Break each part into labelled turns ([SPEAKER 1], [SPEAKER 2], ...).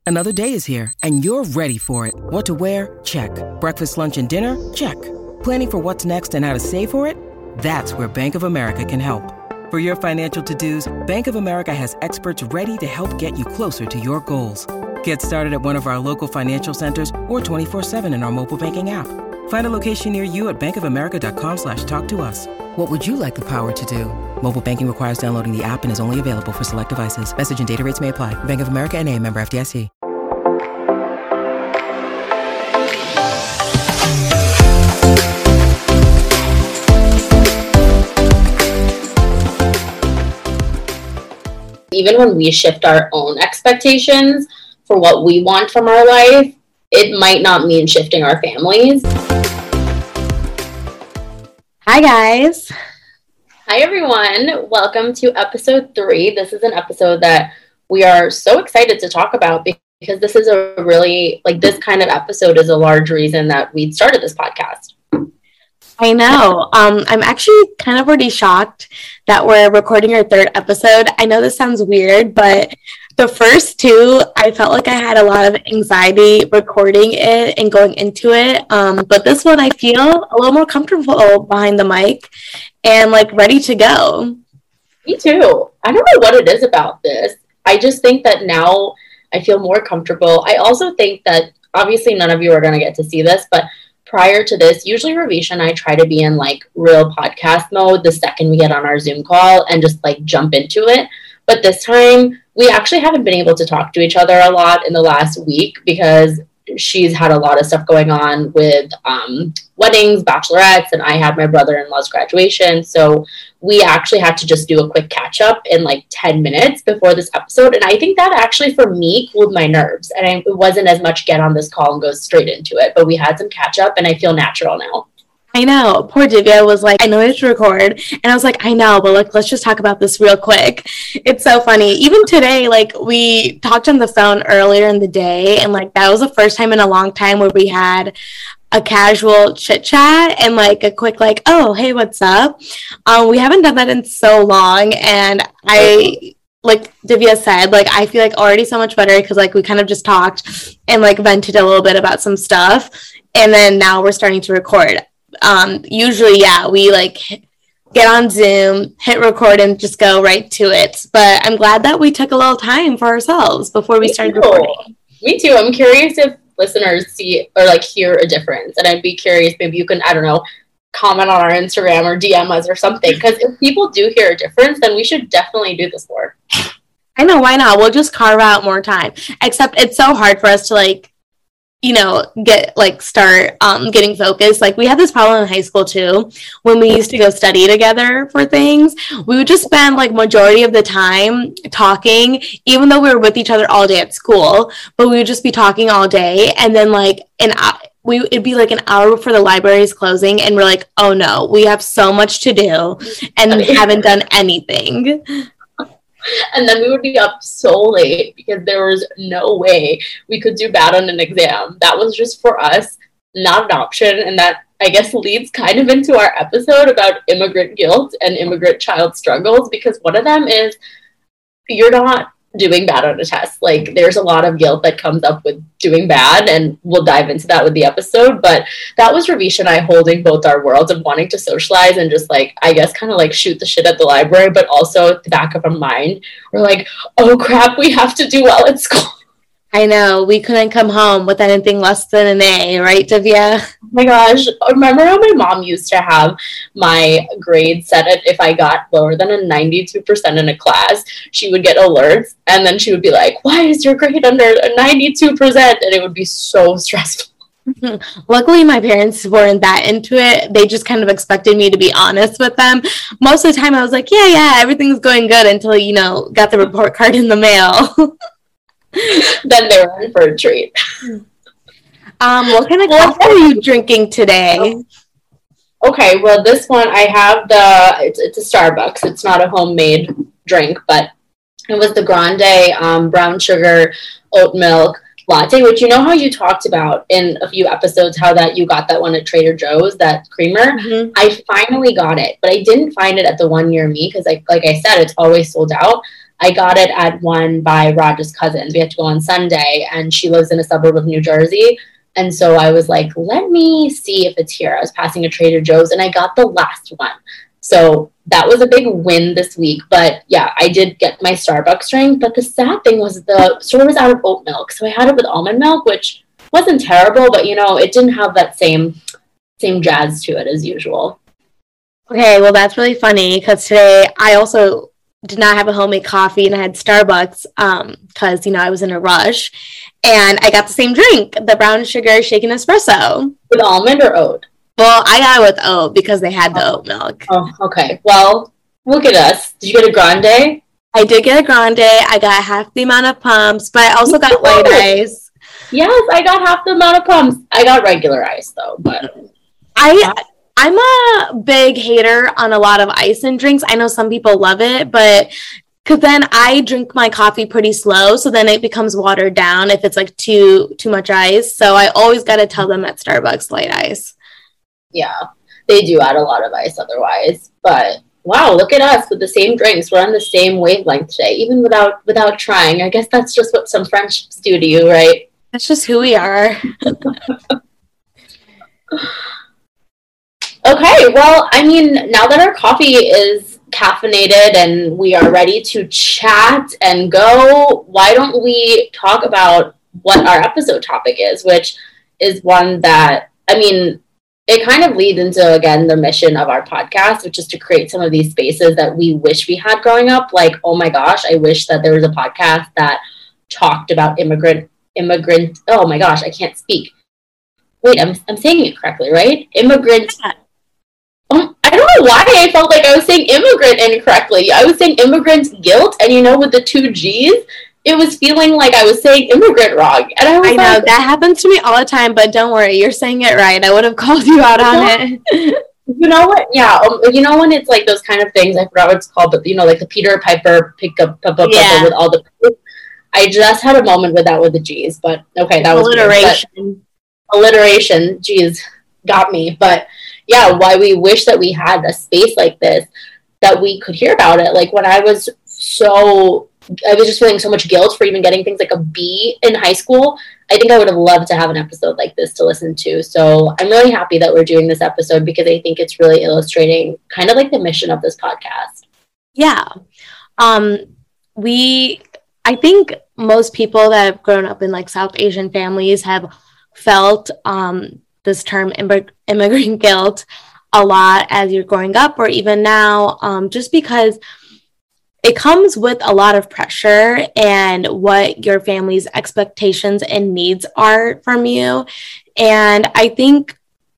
[SPEAKER 1] Another day is here, and you're ready for it. What to wear? Check. Breakfast, lunch, and dinner? Check. Planning for what's next and how to save for it? That's where Bank of America can help. For your financial to-dos, Bank of America has experts ready to help get you closer to your goals. Get started at one of our local financial centers or 24/7 in our mobile banking app. Find a location near you at bankofamerica.com/talktous. What would you like the power to do? Mobile banking requires downloading the app and is only available for select devices. Message and data rates may apply. Bank of America N.A., member FDIC.
[SPEAKER 2] Even when we shift our own expectations for what we want from our life, it might not mean shifting our families.
[SPEAKER 3] Hi, guys.
[SPEAKER 2] Hi, everyone. Welcome to episode 3. This is an episode that we are so excited to talk about because this is a really, this kind of episode is a large reason that we started this podcast.
[SPEAKER 3] I know. I'm actually kind of already shocked that we're recording our 3rd episode. I know this sounds weird, but the first 2, I felt like I had a lot of anxiety recording it and going into it. But this one, I feel a little more comfortable behind the mic and ready to go.
[SPEAKER 2] Me too. I don't know what it is about this. I just think that now I feel more comfortable. I also think that obviously none of you are going to get to see this, but prior to this, usually Ravisha and I try to be in real podcast mode the second we get on our Zoom call and just jump into it. But this time we actually haven't been able to talk to each other a lot in the last week because she's had a lot of stuff going on with weddings, bachelorettes, and I had my brother-in-law's graduation. So we actually had to just do a quick catch up in 10 minutes before this episode. And I think that actually for me cooled my nerves. And it wasn't as much get on this call and go straight into it, but we had some catch up and I feel natural now.
[SPEAKER 3] I know. Poor Divya was I know we have to record. And I was I know, but let's just talk about this real quick. It's so funny. Even today, we talked on the phone earlier in the day. And that was the first time in a long time where we had a casual chit chat and a quick oh, hey, what's up? We haven't done that in so long. And I, Divya said, I feel already so much better because we kind of just talked and vented a little bit about some stuff. And then now we're starting to record. Usually, we get on Zoom, hit record, and just go right to it. But I'm glad that we took a little time for ourselves before we started recording.
[SPEAKER 2] Me too. I'm curious if listeners see or hear a difference. And I'd be curious, maybe you can, I don't know, comment on our Instagram or DM us or something. Because if people do hear a difference, then we should definitely do this more.
[SPEAKER 3] I know, why not? We'll just carve out more time. Except it's so hard for us to get start getting focused. We had this problem in high school too. When we used to go study together for things, we would just spend majority of the time talking, even though we were with each other all day at school, but we would just be talking all day. And then it'd be an hour before the library is closing and we're oh no, we have so much to do and we haven't done anything.
[SPEAKER 2] And then we would be up so late because there was no way we could do bad on an exam. That was just for us not an option. And that, I guess, leads kind of into our episode about immigrant guilt and immigrant child struggles, because one of them is you're not doing bad on a test. There's a lot of guilt that comes up with doing bad, and we'll dive into that with the episode. But that was Ravisha and I holding both our worlds of wanting to socialize and just I guess kind of shoot the shit at the library, but also at the back of our mind we're oh crap, we have to do well at school.
[SPEAKER 3] I know, we couldn't come home with anything less than an A, right, Divya?
[SPEAKER 2] Oh my gosh, remember how my mom used to have my grade set at if I got lower than a 92% in a class, she would get alerts, and then she would be why is your grade under a 92%? And it would be so stressful.
[SPEAKER 3] Luckily, my parents weren't that into it. They just kind of expected me to be honest with them. Most of the time, I was yeah, everything's going good until, got the report card in the mail.
[SPEAKER 2] Then they were in for a treat.
[SPEAKER 3] What kind of coffee are you drinking today?
[SPEAKER 2] Okay, well, this one I have it's a Starbucks. It's not a homemade drink, but it was the Grande brown sugar oat milk latte, which how you talked about in a few episodes how that you got that one at Trader Joe's, that creamer. Mm-hmm. I finally got it, but I didn't find it at the one near me because like I said, it's always sold out. I got it at one by Raj's cousins. We had to go on Sunday, and she lives in a suburb of New Jersey. And so I was like, let me see if it's here. I was passing a Trader Joe's, and I got the last one. So that was a big win this week. But yeah, I did get my Starbucks drink. But the sad thing was the store was out of oat milk. So I had it with almond milk, which wasn't terrible, but it didn't have that same jazz to it as usual.
[SPEAKER 3] Okay, well, that's really funny because today I also did not have a homemade coffee and I had Starbucks because, I was in a rush. And I got the same drink, the brown sugar shaken espresso.
[SPEAKER 2] With almond or oat?
[SPEAKER 3] Well, I got it with oat because they had the oat milk.
[SPEAKER 2] Oh, okay. Well, look at us. Did you get a grande?
[SPEAKER 3] I did get a grande. I got half the amount of pumps, but I also got light ice.
[SPEAKER 2] Yes, I got half the amount of pumps. I got regular ice, though. But
[SPEAKER 3] I'm a big hater on a lot of ice in drinks. I know some people love it, but because then I drink my coffee pretty slow, so then it becomes watered down if it's like too much ice. So I always got to tell them at Starbucks light ice.
[SPEAKER 2] Yeah, they do add a lot of ice otherwise. But wow, look at us with the same drinks. We're on the same wavelength today, even without trying. I guess that's just what some friendships do to you, right?
[SPEAKER 3] That's just who we are.
[SPEAKER 2] Okay, well, I mean, now that our coffee is caffeinated and we are ready to chat and go, why don't we talk about what our episode topic is, which is one that, it kind of leads into, again, the mission of our podcast, which is to create some of these spaces that we wish we had growing up. Like, oh my gosh, I wish that there was a podcast that talked about immigrant, oh my gosh, I can't speak. Wait, I'm saying it correctly, right? Immigrant. I don't know why I felt like I was saying immigrant incorrectly. I was saying immigrant guilt, and with the 2 G's, it was feeling like I was saying immigrant wrong. And I
[SPEAKER 3] know, that happens to me all the time, but don't worry, you're saying it right. I would have called you out on it.
[SPEAKER 2] You know what? Yeah, when it's like those kind of things, I forgot what it's called, but like the Peter Piper pick up with all the. I just had a moment with that with the G's, but okay, that was alliteration. Alliteration, geez, got me. But yeah, why we wish that we had a space like this that we could hear about it. Like when I was just feeling so much guilt for even getting things like a B in high school. I think I would have loved to have an episode like this to listen to. So I'm really happy that we're doing this episode because I think it's really illustrating kind of like the mission of this podcast.
[SPEAKER 3] Yeah. I think most people that have grown up in like South Asian families have felt this term immigrant guilt a lot as you're growing up or even now, just because it comes with a lot of pressure and what your family's expectations and needs are from you. And I think,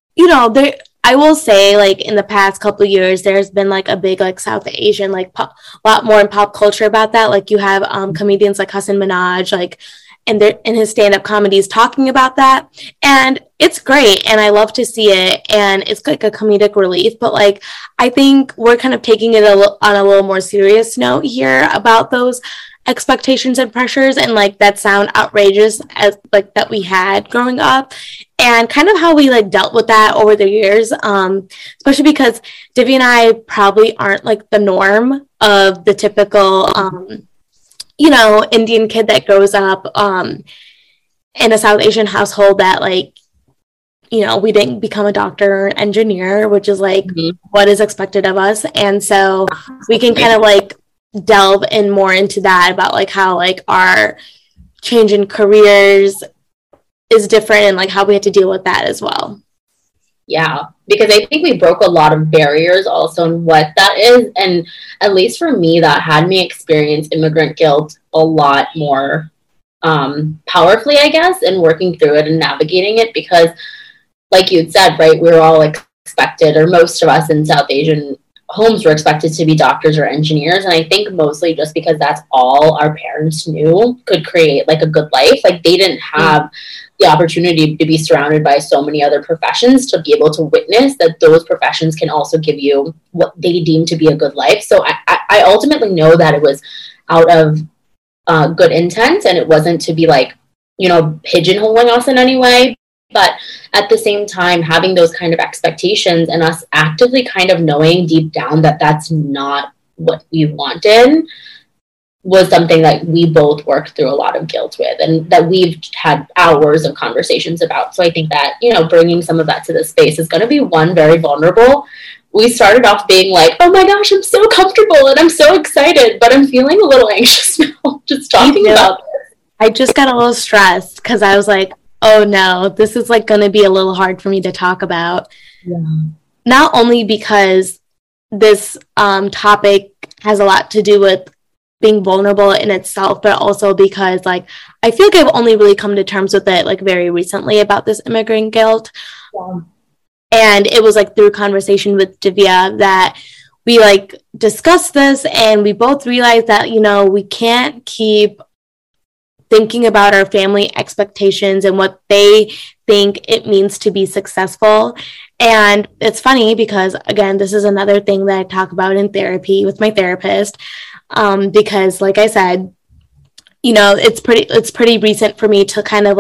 [SPEAKER 3] I will say like in the past couple of years, there's been like a big like South Asian, like a lot more in pop culture about that. Like you have comedians like Hasan Minhaj, like, and they're in his stand-up comedies talking about that. And it's great. And I love to see it. And it's like a comedic relief. But like, I think we're kind of taking it on a little more serious note here about those expectations and pressures and like that sound outrageous as like that we had growing up and kind of how we like dealt with that over the years. Especially because Divya and I probably aren't like the norm of the typical, Indian kid that grows up in a South Asian household that like, we didn't become a doctor or engineer, which is like what is expected of us. And so we can kind of like delve in more into that about like how like our change in careers is different and like how we had to deal with that as well.
[SPEAKER 2] Yeah, because I think we broke a lot of barriers also in what that is. And at least for me, that had me experience immigrant guilt a lot more powerfully, I guess, and working through it and navigating it because like you'd said, right, we were all expected, or most of us in South Asian homes were expected to be doctors or engineers. And I think mostly just because that's all our parents knew could create like a good life. Like they didn't have the opportunity to be surrounded by so many other professions to be able to witness that those professions can also give you what they deem to be a good life. So I ultimately know that it was out of good intent and it wasn't to be like, pigeonholing us in any way. But at the same time, having those kind of expectations and us actively kind of knowing deep down that that's not what we wanted was something that we both worked through a lot of guilt with, and that we've had hours of conversations about. So I think that, bringing some of that to the space is going to be one, very vulnerable. We started off being like, oh my gosh, I'm so comfortable and I'm so excited, but I'm feeling a little anxious now just talking about this.
[SPEAKER 3] I just got a little stressed because I was like, oh no, this is like going to be a little hard for me to talk about.
[SPEAKER 2] Yeah.
[SPEAKER 3] Not only because this topic has a lot to do with being vulnerable in itself, but also because like I feel like I've only really come to terms with it like very recently about this immigrant guilt.
[SPEAKER 2] Yeah.
[SPEAKER 3] And it was like through conversation with Divya that we like discussed this, and we both realized that, we can't keep thinking about our family expectations and what they think it means to be successful. And it's funny because, again, this is another thing that I talk about in therapy with my therapist. Because like I said, it's pretty recent for me to kind of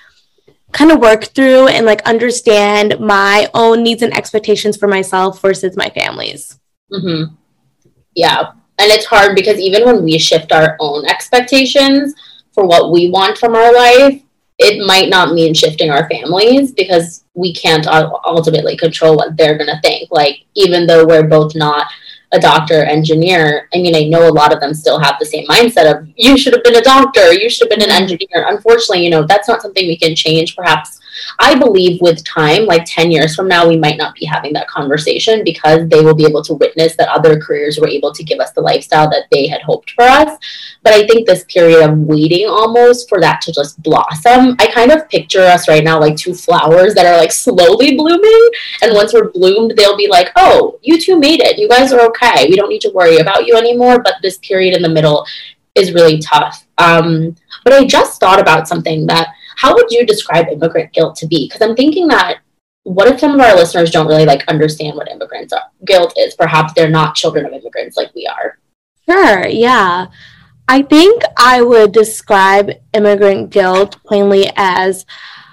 [SPEAKER 3] work through and like understand my own needs and expectations for myself versus my family's.
[SPEAKER 2] Mm-hmm. Yeah. And it's hard because even when we shift our own expectations for what we want from our life, it might not mean shifting our families, because we can't ultimately control what they're going to think. Like, even though we're both not a doctor or engineer, I mean, I know a lot of them still have the same mindset of, you should have been a doctor, you should have been an engineer. Unfortunately, that's not something we can change. Perhaps, I believe with time, like 10 years from now, we might not be having that conversation, because they will be able to witness that other careers were able to give us the lifestyle that they had hoped for us. But I think this period of waiting almost for that to just blossom, I kind of picture us right now like two flowers that are like slowly blooming. And once we're bloomed, they'll be like, oh, you two made it. You guys are okay. We don't need to worry about you anymore. But this period in the middle is really tough. But I just thought about something that, how would you describe immigrant guilt to be? Because I'm thinking that, what if some of our listeners don't really understand what guilt is? Perhaps they're not children of immigrants like we are.
[SPEAKER 3] Sure, yeah. I think I would describe immigrant guilt plainly as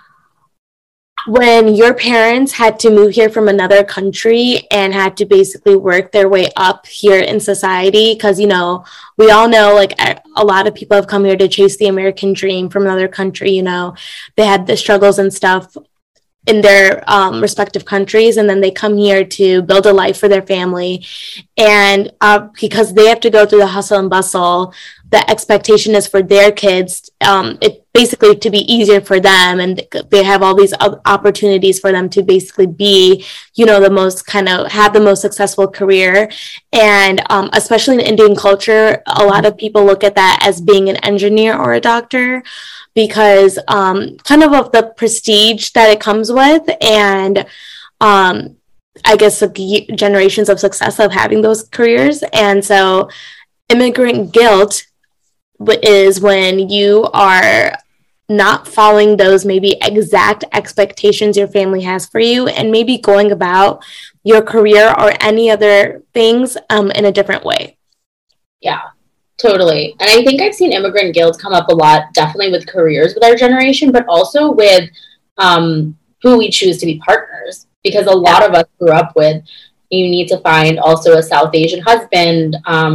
[SPEAKER 3] when your parents had to move here from another country and had to basically work their way up here in society. Because, we all know, a lot of people have come here to chase the American dream from another country. They had the struggles and stuff in their respective countries, and then they come here to build a life for their family. And because they have to go through the hustle and bustle, the expectation is for their kids, it basically to be easier for them, and they have all these opportunities for them to basically be, the most have the most successful career. And especially in Indian culture, a lot of people look at that as being an engineer or a doctor, because of the prestige that it comes with, and I guess the generations of success of having those careers. And so immigrant guilt is when you are not following those maybe exact expectations your family has for you, and maybe going about your career or any other things in a different way.
[SPEAKER 2] Yeah, totally. And I think I've seen immigrant guilt come up a lot, definitely with careers with our generation, but also with who we choose to be partners. Because a lot of us grew up with, you need to find also a South Asian husband,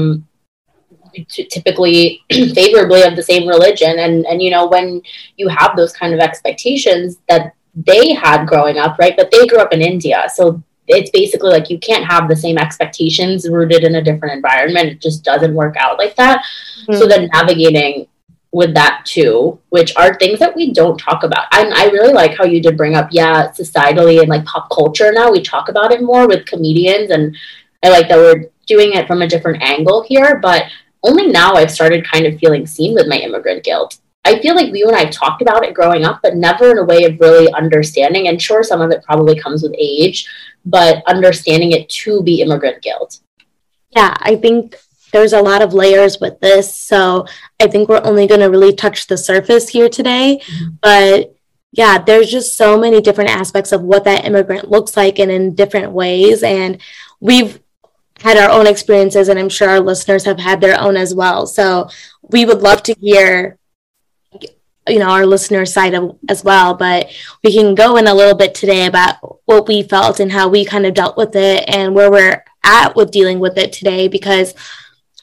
[SPEAKER 2] typically favorably of the same religion. And when you have those kind of expectations that they had growing up, right? But they grew up in India. So it's basically like you can't have the same expectations rooted in a different environment. It just doesn't work out like that. Mm-hmm. So then navigating with that too, which are things that we don't talk about. I really like how you did bring up, societally and pop culture now, we talk about it more with comedians. And I like that we're doing it from a different angle here, but only now I've started kind of feeling seen with my immigrant guilt. I feel like you and I talked about it growing up, but never in a way of really understanding. And sure, some of it probably comes with age, but understanding it to be immigrant guilt.
[SPEAKER 3] Yeah, I think there's a lot of layers with this. So I think we're only going to really touch the surface here today. Mm-hmm. But yeah, there's just so many different aspects of what that immigrant looks like, and in different ways. And we've had our own experiences, and I'm sure our listeners have had their own as well. So we would love to hear, our listener side as well, but we can go in a little bit today about what we felt and how we kind of dealt with it and where we're at with dealing with it today, because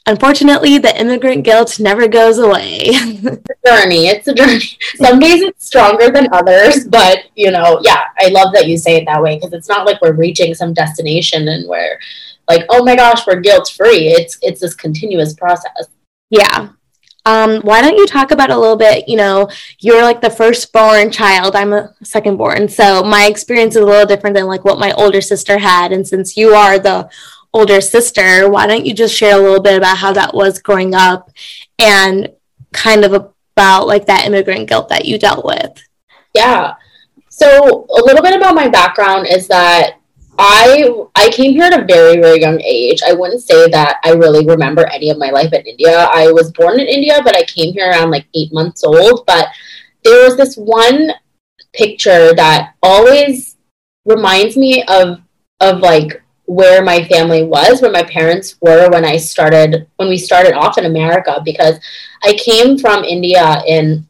[SPEAKER 3] unfortunately, the immigrant guilt never goes away.
[SPEAKER 2] It's a journey. Some days it's stronger than others, but yeah, I love that you say it that way, because it's not like we're reaching some destination and we're like, oh my gosh, we're guilt free. It's this continuous process.
[SPEAKER 3] Yeah. Why don't you talk about a little bit, you're like the firstborn child, I'm a secondborn, so my experience is a little different than like what my older sister had. And since you are the older sister, why don't you just share a little bit about how that was growing up and kind of about like that immigrant guilt that you dealt with?
[SPEAKER 2] Yeah. So a little bit about my background is that I came here at a very, very young age. I wouldn't say that I really remember any of my life in India. I was born in India, but I came here around like 8 months old. But there was this one picture that always reminds me of like where my family was, where my parents were when we started off in America, because I came from India in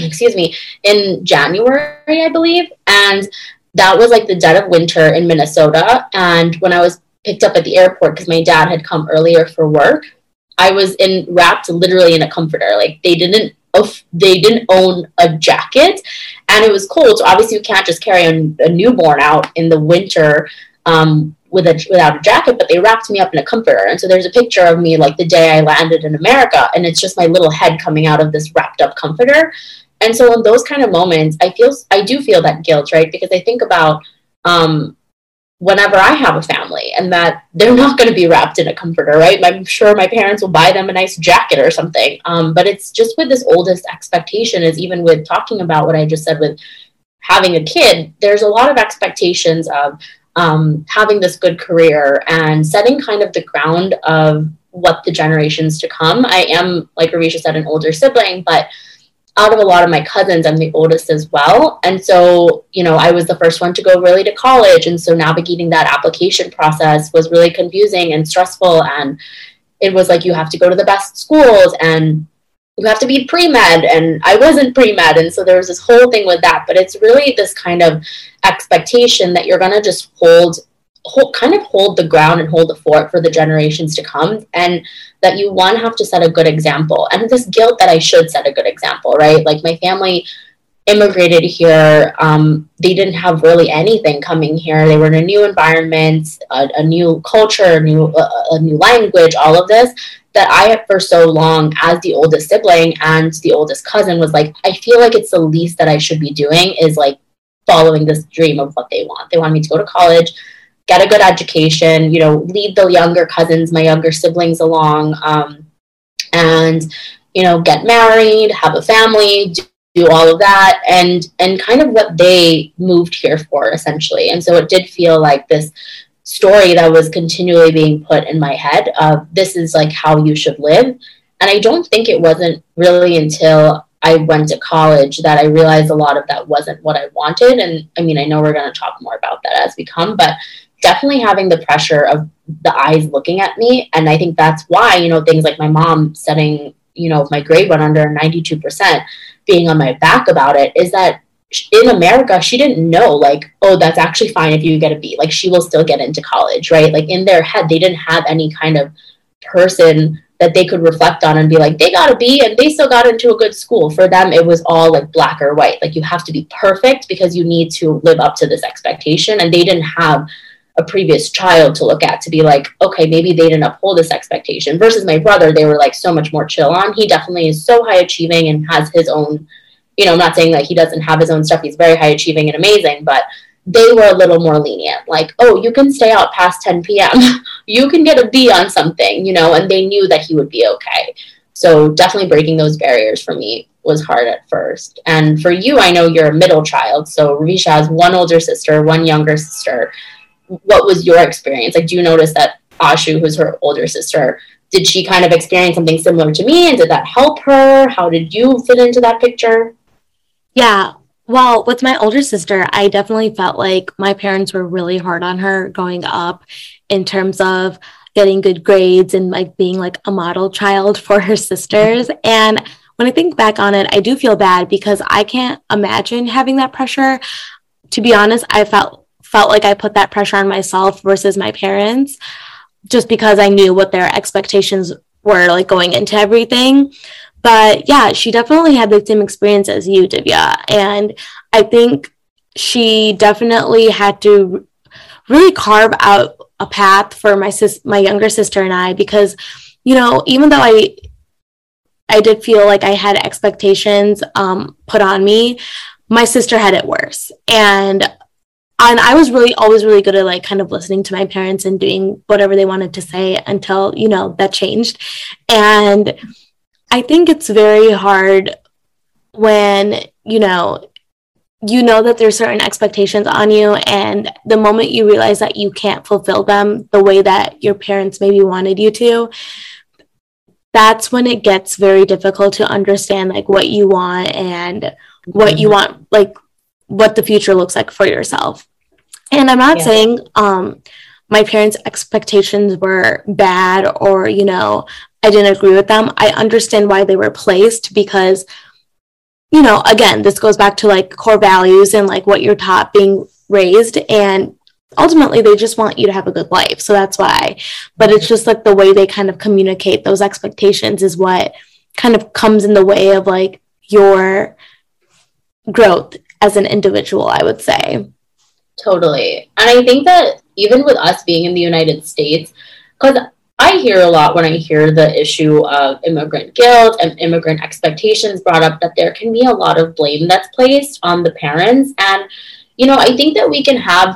[SPEAKER 2] in January, I believe, and that was like the dead of winter in Minnesota. And when I was picked up at the airport, because my dad had come earlier for work, I was wrapped literally in a comforter. Like they didn't own a jacket, and it was cold. So obviously you can't just carry a newborn out in the winter without a jacket, but they wrapped me up in a comforter. And so there's a picture of me like the day I landed in America, and it's just my little head coming out of this wrapped up comforter. And so in those kind of moments, I do feel that guilt, right? Because I think about whenever I have a family and that they're not going to be wrapped in a comforter, right? I'm sure my parents will buy them a nice jacket or something. But it's just with this oldest expectation, is even with talking about what I just said with having a kid, there's a lot of expectations of having this good career and setting kind of the ground of what the generations to come. I am, like Ravisha said, an older sibling, but out of a lot of my cousins, I'm the oldest as well. And so, I was the first one to go really to college. And so navigating that application process was really confusing and stressful. And it was like, you have to go to the best schools and you have to be pre-med. And I wasn't pre-med. And so there was this whole thing with that. But it's really this kind of expectation that you're going to just hold the ground and hold the fort for the generations to come, and that you have to set a good example, and this guilt that I should set a good example, right? Like my family immigrated here, they didn't have really anything coming here. They were in a new environment, a new culture, a new language, all of this, that I, for so long as the oldest sibling and the oldest cousin, was like, I feel like it's the least that I should be doing is like following this dream of what they want. They want me to go to college, get a good education, lead the younger cousins, my younger siblings along, and, get married, have a family, do all of that, and kind of what they moved here for, essentially. And so it did feel like this story that was continually being put in my head of, this is like how you should live. And I don't think it wasn't really until I went to college that I realized a lot of that wasn't what I wanted. And I mean, I know we're going to talk more about that as we come, but definitely having the pressure of the eyes looking at me. And I think that's why, things like my mom setting, if my grade went under 92%, being on my back about it, is that in America, she didn't know, like, oh, that's actually fine if you get a B. Like, she will still get into college, right? Like, in their head, they didn't have any kind of person that they could reflect on and be like, they got a B and they still got into a good school. For them, it was all like black or white. Like, you have to be perfect because you need to live up to this expectation. And they didn't have a previous child to look at to be like, okay, maybe they didn't uphold this expectation. Versus my brother, they were like so much more chill on. He definitely is so high achieving and has his own, I'm not saying that he doesn't have his own stuff. He's very high achieving and amazing, but they were a little more lenient. Like, oh, you can stay out past 10 p.m. You can get a B on something, and they knew that he would be okay. So definitely breaking those barriers for me was hard at first. And for you, I know you're a middle child. So Ravisha has one older sister, one younger sister. What was your experience? Like, do you notice that Ashu, who's her older sister, did she kind of experience something similar to me? And did that help her? How did you fit into that picture?
[SPEAKER 3] Yeah. Well, with my older sister, I definitely felt like my parents were really hard on her growing up in terms of getting good grades and like being like a model child for her sisters. And when I think back on it, I do feel bad because I can't imagine having that pressure. To be honest, I felt like I put that pressure on myself versus my parents, just because I knew what their expectations were like going into everything. But yeah, she definitely had the same experience as you, Divya. And I think she definitely had to really carve out a path for my younger sister and I, because, you know, even though I did feel like I had expectations put on me, my sister had it worse. And I was always really good at like kind of listening to my parents and doing whatever they wanted to say until, you know, that changed. And I think it's very hard when, you know that there's certain expectations on you, and the moment you realize that you can't fulfill them the way that your parents maybe wanted you to, that's when it gets very difficult to understand like what you want and what you want, like what the future looks like for yourself. And I'm not saying my parents' expectations were bad or, you know, I didn't agree with them. I understand why they were placed because, you know, again, this goes back to like core values and like what you're taught being raised. And ultimately, they just want you to have a good life. So that's why. But it's just like the way they kind of communicate those expectations is what kind of comes in the way of like your growth as an individual, I would say.
[SPEAKER 2] Totally. And I think that even with us being in the United States, because I hear a lot when I hear the issue of immigrant guilt and immigrant expectations brought up, that there can be a lot of blame that's placed on the parents. And, you know, I think that we can have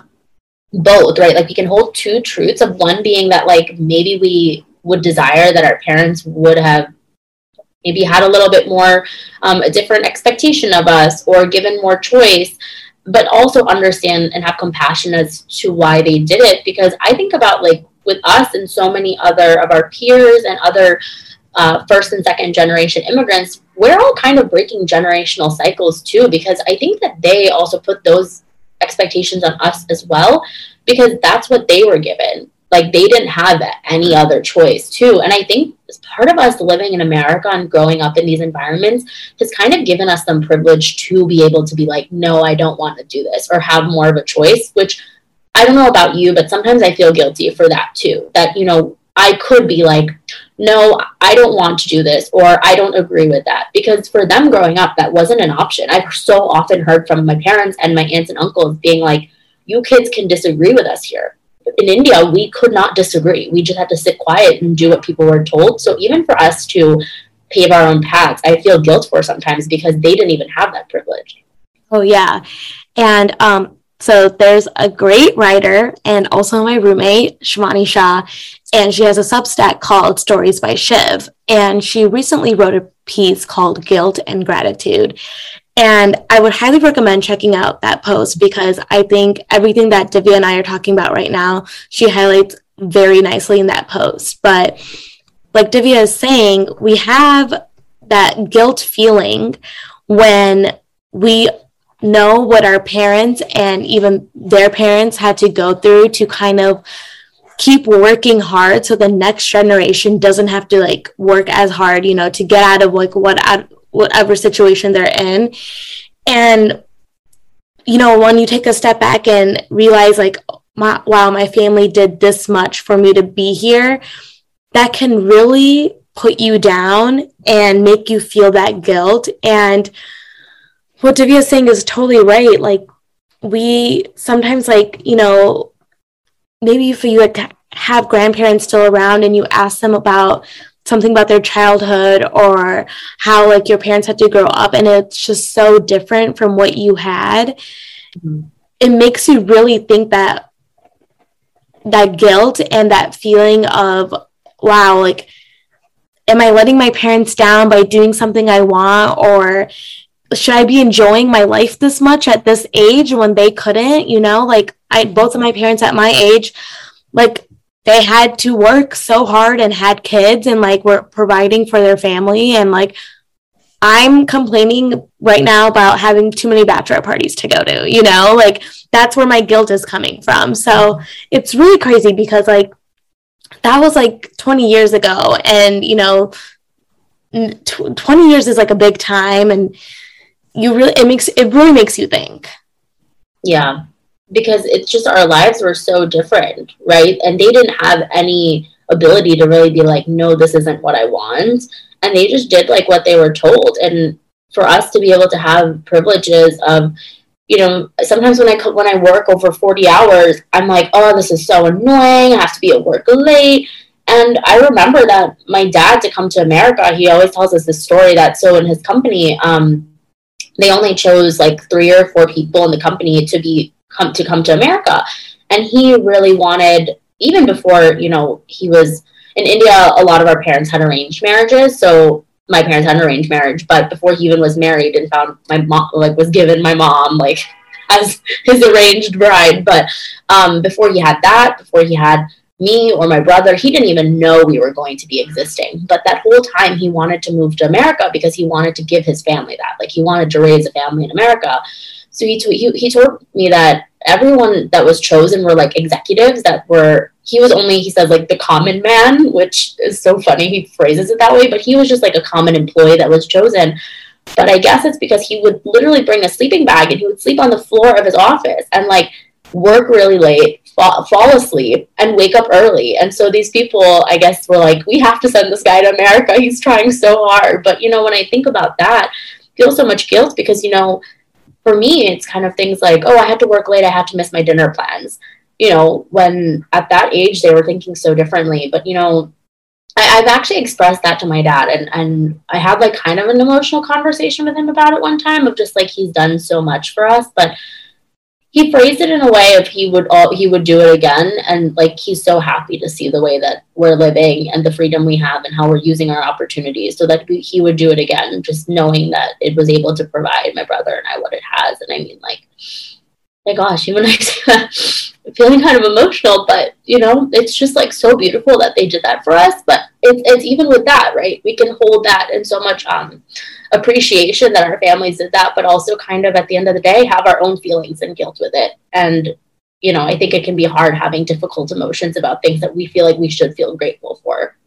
[SPEAKER 2] both, right? Like we can hold two truths of one being that like maybe we would desire that our parents would have maybe had a little bit more, a different expectation of us or given more choice, but also understand and have compassion as to why they did it. Because I think about like with us and so many other of our peers and other first and second generation immigrants, we're all kind of breaking generational cycles too, because I think that they also put those expectations on us as well, because that's what they were given. Like they didn't have any other choice too. And I think part of us living in America and growing up in these environments has kind of given us some privilege to be able to be like, no, I don't want to do this, or have more of a choice, which I don't know about you, but sometimes I feel guilty for that too. That, you know, I could be like, no, I don't want to do this, or I don't agree with that. Because for them growing up, that wasn't an option. I've so often heard from my parents and my aunts and uncles being like, you kids can disagree with us here. In India, we could not disagree. We just had to sit quiet and do what people were told. So even for us to pave our own paths, I feel guilt for sometimes because they didn't even have that privilege.
[SPEAKER 3] Oh, yeah. And so there's a great writer and also my roommate, Shivani Shah, and she has a Substack called Stories by Shiv. And she recently wrote a piece called Guilt and Gratitude. And I would highly recommend checking out that post because I think everything that Divya and I are talking about right now, she highlights very nicely in that post. But like Divya is saying, we have that guilt feeling when we know what our parents and even their parents had to go through to kind of keep working hard so the next generation doesn't have to like work as hard, you know, to get out of like whatever situation they're in. And, you know, when you take a step back and realize like, wow, my family did this much for me to be here, that can really put you down and make you feel that guilt. And what Divya is saying is totally right. Like we sometimes like, you know, maybe if you have grandparents still around and you ask them about something about their childhood or how like your parents had to grow up and it's just so different from what you had, it makes you really think that guilt and that feeling of, wow, like, am I letting my parents down by doing something I want, or should I be enjoying my life this much at this age when they couldn't, you know? Like both of my parents at my age, like they had to work so hard and had kids and like were providing for their family. And like, I'm complaining right now about having too many bachelor parties to go to, you know, like that's where my guilt is coming from. So it's really crazy because like, that was like 20 years ago. And, you know, 20 years is like a big time. And it really makes you think.
[SPEAKER 2] Yeah. Because it's just our lives were so different, right? And they didn't have any ability to really be like, no, this isn't what I want. And they just did like what they were told. And for us to be able to have privileges of, you know, sometimes when I work over 40 hours, I'm like, oh, this is so annoying. I have to be at work late. And I remember that my dad, to come to America, he always tells us this story that so in his company, they only chose like 3 or 4 people in the company to come to America. And he really wanted, even before, you know, he was in India, a lot of our parents had arranged marriages. So my parents had an arranged marriage, but before he even was married and found my mom, like was given my mom, like as his arranged bride. But before he had that, before he had me or my brother, he didn't even know we were going to be existing. But that whole time he wanted to move to America because he wanted to give his family that, like he wanted to raise a family in America. So he told me that everyone that was chosen were like executives that were, he says like the common man, which is so funny. He phrases it that way, but he was just like a common employee that was chosen. But I guess it's because he would literally bring a sleeping bag and he would sleep on the floor of his office and like work really late, fall asleep and wake up early. And so these people, I guess, were like, we have to send this guy to America. He's trying so hard. But, you know, when I think about that, I feel so much guilt because, you know, for me, it's kind of things like, oh, I had to work late. I had to miss my dinner plans. You know, when at that age, they were thinking so differently. But, you know, I've actually expressed that to my dad. And I had like kind of an emotional conversation with him about it one time of just like, he's done so much for us. But he phrased it in a way of he would do it again. And like, he's so happy to see the way that we're living and the freedom we have and how we're using our opportunities so that he would do it again, just knowing that it was able to provide my brother and I what it has. And I mean, like, my gosh, even I say that, I'm feeling kind of emotional, but you know, it's just like so beautiful that they did that for us. But it's even with that, right? We can hold that in so much appreciation that our families did that, but also kind of at the end of the day have our own feelings and guilt with it. And you know, I think it can be hard having difficult emotions about things that we feel like we should feel grateful for.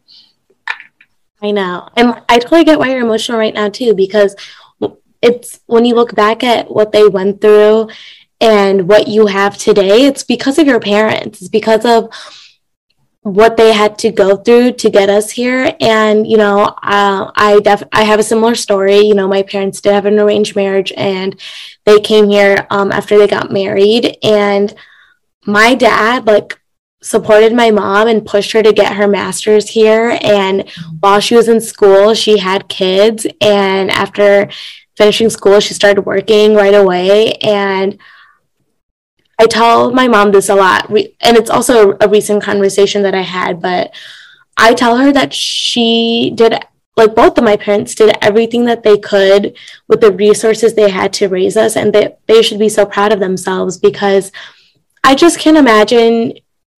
[SPEAKER 3] I know. And I totally get why you're emotional right now too, because it's when you look back at what they went through and what you have today, it's because of your parents. It's because of what they had to go through to get us here. And, you know, I have a similar story. You know, my parents did have an arranged marriage and they came here after they got married. And my dad, like, supported my mom and pushed her to get her master's here. And while she was in school, she had kids. And after finishing school, she started working right away. And I tell my mom this a lot, and it's also a recent conversation that I had, but I tell her that she did, like both of my parents did everything that they could with the resources they had to raise us, and that they should be so proud of themselves, because I just can't imagine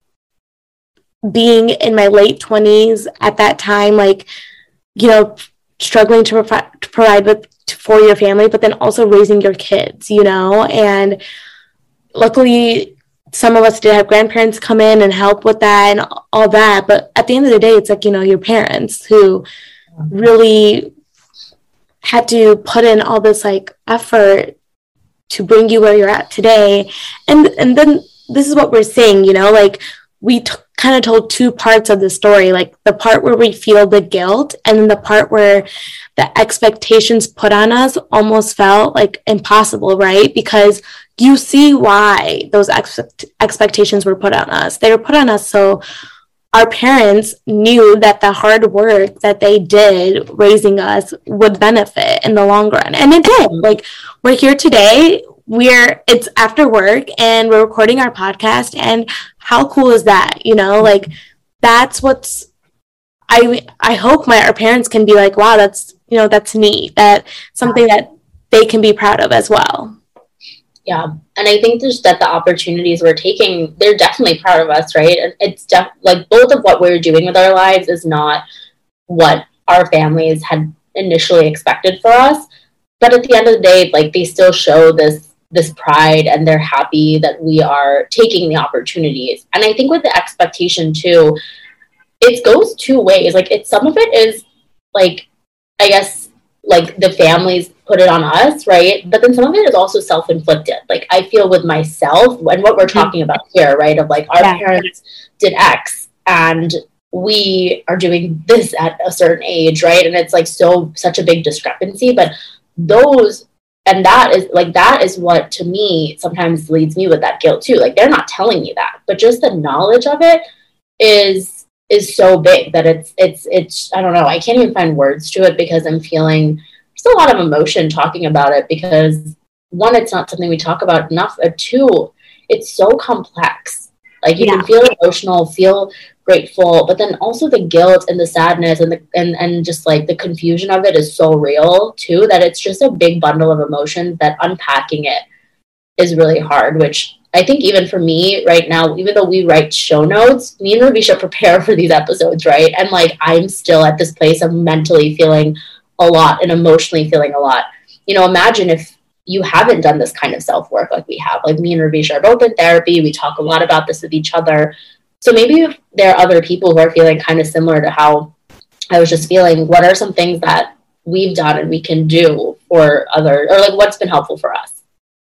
[SPEAKER 3] being in my late 20s at that time, like, you know, struggling to provide for your family, but then also raising your kids, you know. And luckily, some of us did have grandparents come in and help with that and all that. But at the end of the day, it's like, you know, your parents who really had to put in all this like effort to bring you where you're at today. And then this is what we're seeing, you know, like we kind of told two parts of the story, like the part where we feel the guilt and then the part where the expectations put on us almost felt like impossible, right? Because you see why those expectations were put on us. They were put on us so our parents knew that the hard work that they did raising us would benefit in the long run. And it did. Like, we're here today. It's after work and we're recording our podcast. And how cool is that? You know, like, that's what's, I hope our parents can be like, wow, that's, you know, that's neat. That's something that they can be proud of as well.
[SPEAKER 2] Yeah. And I think just that the opportunities we're taking, they're definitely proud of us, right? And it's like both of what we're doing with our lives is not what our families had initially expected for us. But at the end of the day, like, they still show this pride and they're happy that we are taking the opportunities. And I think with the expectation too, it goes two ways. Like, some of it is like, I guess, like the families put it on us, right? But then some of it is also self-inflicted. Like, I feel with myself and what we're talking about here, right? Of like, our parents did X and we are doing this at a certain age, right? And it's like such a big discrepancy. But that is what to me sometimes leads me with that guilt too. Like they're not telling me that, but just the knowledge of it is so big that it's I don't know, I can't even find words to it, because I'm feeling just a lot of emotion talking about it, because one, it's not something we talk about enough, or two, it's so complex. Like you can feel emotional, feel grateful, but then also the guilt and the sadness and just like the confusion of it is so real too, that it's just a big bundle of emotions that unpacking it is really hard, which I think even for me right now, even though we write show notes, me and Ravisha prepare for these episodes, right? And like I'm still at this place of mentally feeling a lot and emotionally feeling a lot. You know, imagine if you haven't done this kind of self-work like we have. Like me and Ravisha are both in therapy. We talk a lot about this with each other. So maybe if there are other people who are feeling kind of similar to how I was just feeling, what are some things that we've done and we can do for others, or like what's been helpful for us?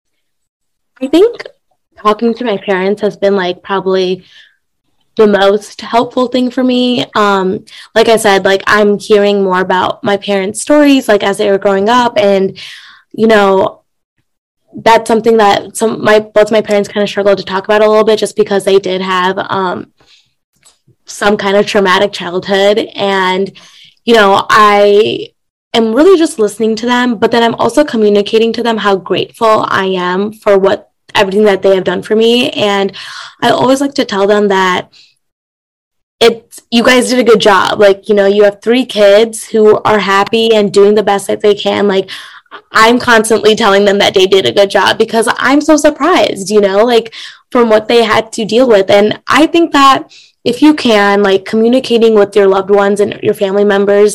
[SPEAKER 3] I think talking to my parents has been like probably the most helpful thing for me. Like I said, like I'm hearing more about my parents' stories, like as they were growing up, and you know, that's something that both my parents kind of struggled to talk about a little bit, just because they did have some kind of traumatic childhood. And, you know, I am really just listening to them, but then I'm also communicating to them how grateful I am for everything that they have done for me. And I always like to tell them that you guys did a good job. Like, you know, you have 3 kids who are happy and doing the best that they can. Like, I'm constantly telling them that they did a good job, because I'm so surprised, you know, like from what they had to deal with. And I think that if you can, like, communicating with your loved ones and your family members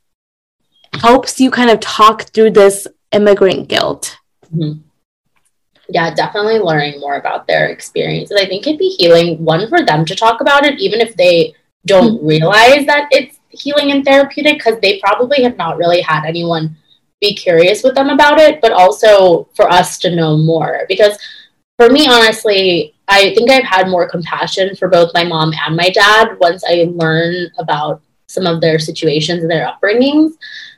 [SPEAKER 3] helps you kind of talk through this immigrant guilt.
[SPEAKER 2] Mm-hmm. Yeah, definitely learning more about their experiences. I think it'd be healing, one, for them to talk about it, even if they don't realize that it's healing and therapeutic, because they probably have not really had anyone be curious with them about it, but also for us to know more. Because for me, honestly, I think I've had more compassion for both my mom and my dad once I learn about some of their situations and their upbringings.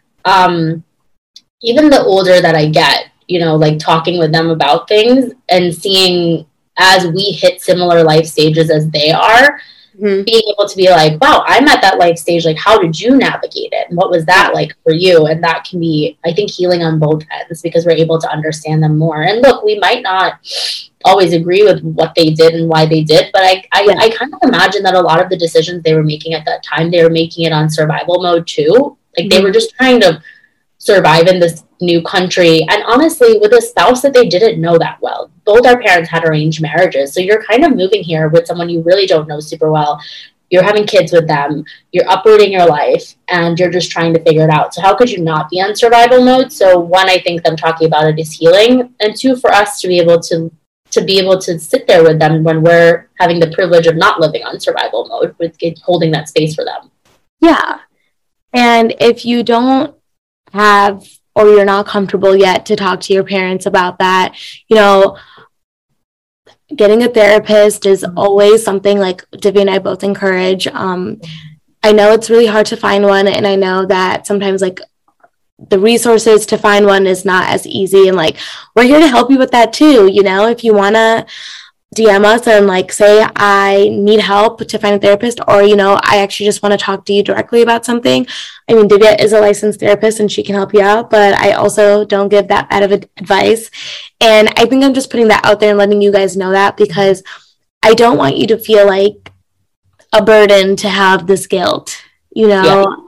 [SPEAKER 2] Even the older that I get, you know, like talking with them about things and seeing as we hit similar life stages as they are, being able to be like, wow, I'm at that life stage. Like, how did you navigate it? And what was that like for you? And that can be, I think, healing on both ends, because we're able to understand them more. And look, we might not always agree with what they did and why they did, but I kind of imagine that a lot of the decisions they were making at that time, they were making it on survival mode too. Like they were just trying to survive in this new country, and honestly with a spouse that they didn't know that well. Both our parents had arranged marriages, so you're kind of moving here with someone you really don't know super well. You're having kids with them, you're uprooting your life, and you're just trying to figure it out. So how could you not be on survival mode? So one, I think them talking about it is healing, and two, for us to be able to sit there with them when we're having the privilege of not living on survival mode, with holding that space for them.
[SPEAKER 3] Yeah. And if you don't have, or you're not comfortable yet to talk to your parents about that, you know, getting a therapist is always something like Divya and I both encourage. I know it's really hard to find one, and I know that sometimes like the resources to find one is not as easy, and like we're here to help you with that too. You know, if you want to DM us and like say I need help to find a therapist, or you know, I actually just want to talk to you directly about something. I mean, Divya is a licensed therapist and she can help you out, but I also don't give that bad of advice. And I think I'm just putting that out there and letting you guys know that, because I don't want you to feel like a burden to have this guilt. You know,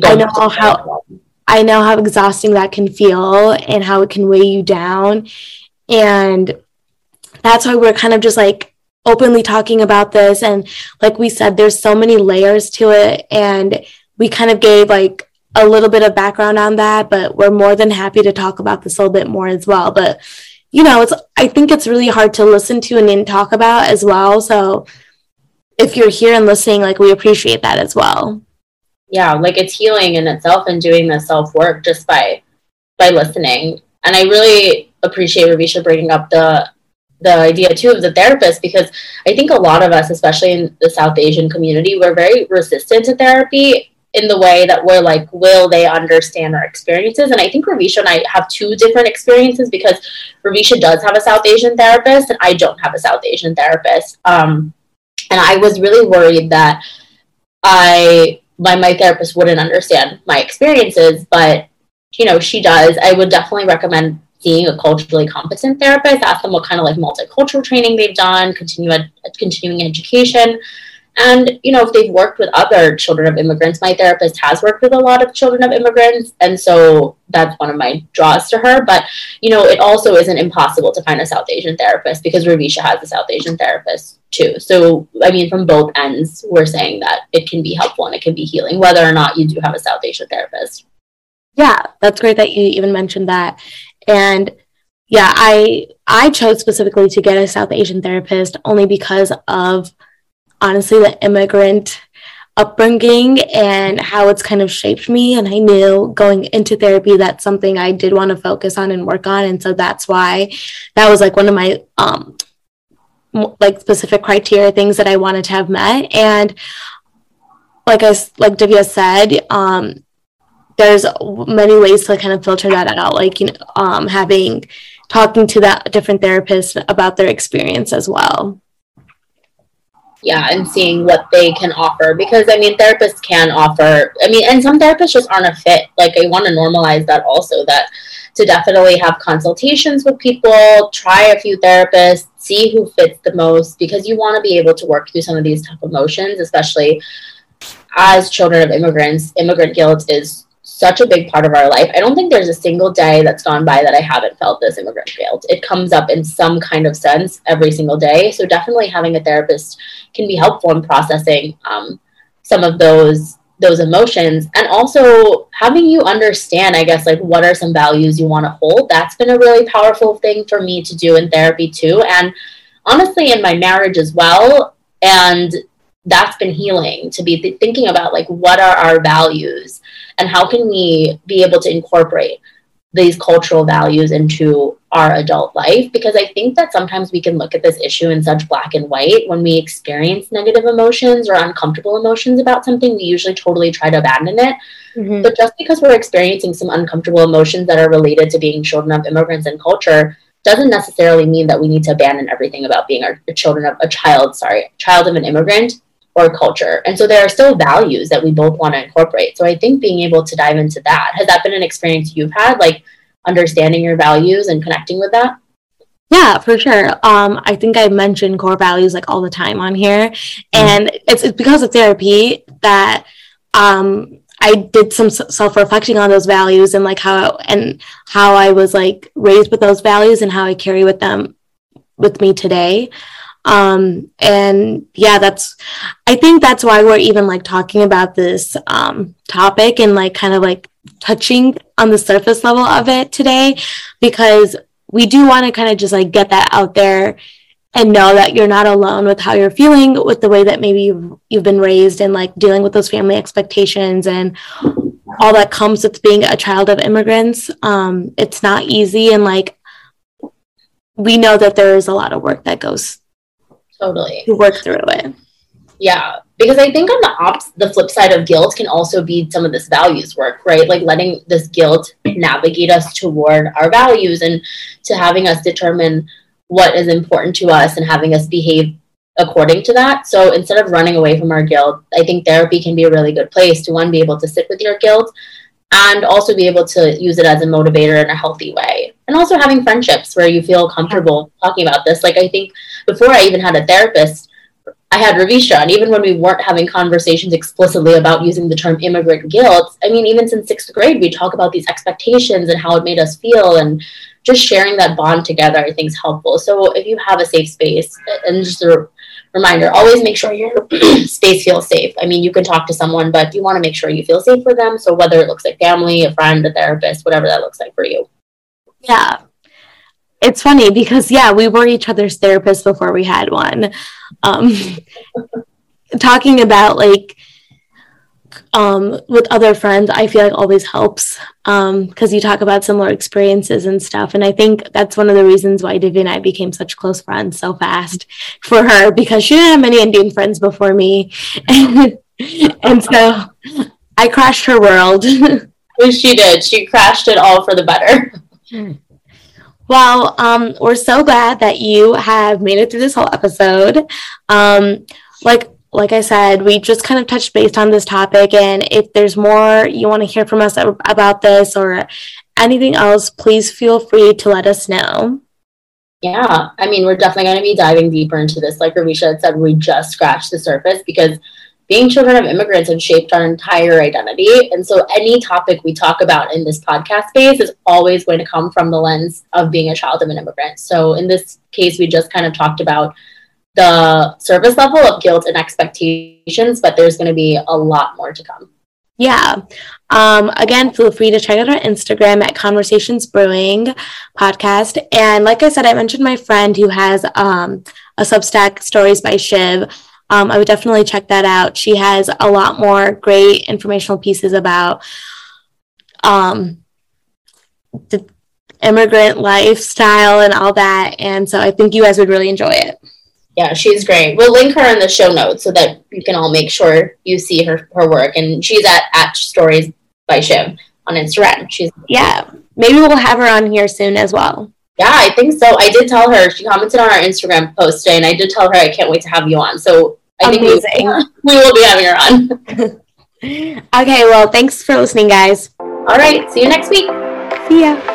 [SPEAKER 3] I know how exhausting that can feel and how it can weigh you down. And that's why we're kind of just like openly talking about this. And like we said, there's so many layers to it. And we kind of gave like a little bit of background on that, but we're more than happy to talk about this a little bit more as well. But, you know, I think it's really hard to listen to and then talk about as well. So if you're here and listening, like we appreciate that as well.
[SPEAKER 2] Yeah, like it's healing in itself and doing the self-work just by listening. And I really appreciate Ravisha bringing up the the idea too of the therapist, because I think a lot of us, especially in the South Asian community, we're very resistant to therapy in the way that we're like, will they understand our experiences? And I think Ravisha and I have two different experiences, because Ravisha does have a South Asian therapist and I don't have a South Asian therapist. And I was really worried that my therapist wouldn't understand my experiences, but you know, she does. I would definitely recommend seeing a culturally competent therapist. Ask them what kind of like multicultural training they've done, continuing education. And, you know, if they've worked with other children of immigrants, my therapist has worked with a lot of children of immigrants. And so that's one of my draws to her. But, you know, it also isn't impossible to find a South Asian therapist, because Ravisha has a South Asian therapist too. So, I mean, from both ends, we're saying that it can be helpful and it can be healing, whether or not you do have a South Asian therapist.
[SPEAKER 3] Yeah, that's great that you even mentioned that. And yeah, I chose specifically to get a South Asian therapist only because of, honestly, the immigrant upbringing and how it's kind of shaped me. And I knew going into therapy, that's something I did want to focus on and work on. And so that's why that was like one of my like specific criteria, things that I wanted to have met. And like Divya said, there's many ways to kind of filter that out, like, you know, talking to that different therapists about their experience as well.
[SPEAKER 2] Yeah, and seeing what they can offer, because I mean, therapists can offer, I mean, and some therapists just aren't a fit. Like, I want to normalize that also, that to definitely have consultations with people, try a few therapists, see who fits the most, because you want to be able to work through some of these tough emotions, especially as children of immigrants. Immigrant guilt is such a big part of our life. I don't think there's a single day that's gone by that I haven't felt this immigrant guilt. It comes up in some kind of sense every single day. So definitely having a therapist can be helpful in processing some of those emotions, and also having you understand, I guess, like, what are some values you want to hold. That's been a really powerful thing for me to do in therapy too, and honestly in my marriage as well. And that's been healing, to be thinking about, like, what are our values and how can we be able to incorporate these cultural values into our adult life. Because I think that sometimes we can look at this issue in such black and white. When we experience negative emotions or uncomfortable emotions about something, we usually totally try to abandon it. Mm-hmm. But just because we're experiencing some uncomfortable emotions that are related to being children of immigrants and culture doesn't necessarily mean that we need to abandon everything about being a child of an immigrant or culture. And so there are still values that we both want to incorporate. So I think being able to dive into that, has that been an experience you've had, like understanding your values and connecting with that?
[SPEAKER 3] Yeah, for sure. I think I mentioned core values like all the time on here. And it's because of therapy that I did some self-reflecting on those values and like how I was like raised with those values and how I carry with me today. And yeah, I think that's why we're even like talking about this topic and like kind of like touching on the surface level of it today, because we do want to kind of just like get that out there and know that you're not alone with how you're feeling, with the way that maybe you've been raised, and like dealing with those family expectations and all that comes with being a child of immigrants. It's not easy, and like we know that there is a lot of work that goes
[SPEAKER 2] totally
[SPEAKER 3] to work through it.
[SPEAKER 2] Yeah, because I think on the flip side of guilt can also be some of this values work, right? Like letting this guilt navigate us toward our values and to having us determine what is important to us and having us behave according to that. So instead of running away from our guilt, I think therapy can be a really good place to, one, be able to sit with your guilt and also be able to use it as a motivator in a healthy way. And also having friendships where you feel comfortable talking about this. Like I think before I even had a therapist, I had Ravisha, and even when we weren't having conversations explicitly about using the term immigrant guilt, I mean, even since 6th grade, we talk about these expectations and how it made us feel, and just sharing that bond together, I think, is helpful. So if you have a safe space, and just a reminder, always make sure your space feels safe. I mean, you can talk to someone, but you want to make sure you feel safe with them. So whether it looks like family, a friend, a therapist, whatever that looks like for you.
[SPEAKER 3] Yeah. It's funny because, yeah, we were each other's therapists before we had one. Talking about, like, with other friends, I feel like always helps, because you talk about similar experiences and stuff. And I think that's one of the reasons why Divya and I became such close friends so fast for her, because she didn't have many Indian friends before me. And so I crashed her world.
[SPEAKER 2] She did. She crashed it all for the better.
[SPEAKER 3] Well, we're so glad that you have made it through this whole episode. Like I said, we just kind of touched base on this topic, and if there's more you want to hear from us about this or anything else, please feel free to let us know.
[SPEAKER 2] Yeah, I mean, we're definitely going to be diving deeper into this. Like Ravisha had said, we just scratched the surface because being children of immigrants have shaped our entire identity. And so any topic we talk about in this podcast space is always going to come from the lens of being a child of an immigrant. So in this case, we just kind of talked about the surface level of guilt and expectations, but there's going to be a lot more to come.
[SPEAKER 3] Yeah. Again, feel free to check out our Instagram at Conversations Brewing Podcast. And like I said, I mentioned my friend who has a Substack, Stories by Shiv. I would definitely check that out. She has a lot more great informational pieces about the immigrant lifestyle and all that. And so I think you guys would really enjoy it.
[SPEAKER 2] Yeah, she's great. We'll link her in the show notes so that you can all make sure you see her work. And she's at Stories by Shiv on Instagram.
[SPEAKER 3] Yeah, maybe we'll have her on here soon as well.
[SPEAKER 2] Yeah, I think so. I did tell her. She commented on our Instagram post today, and I did tell her I can't wait to have you on. So I think we will be having her on.
[SPEAKER 3] Okay, well, thanks for listening, guys.
[SPEAKER 2] All right, see you next week.
[SPEAKER 3] See ya.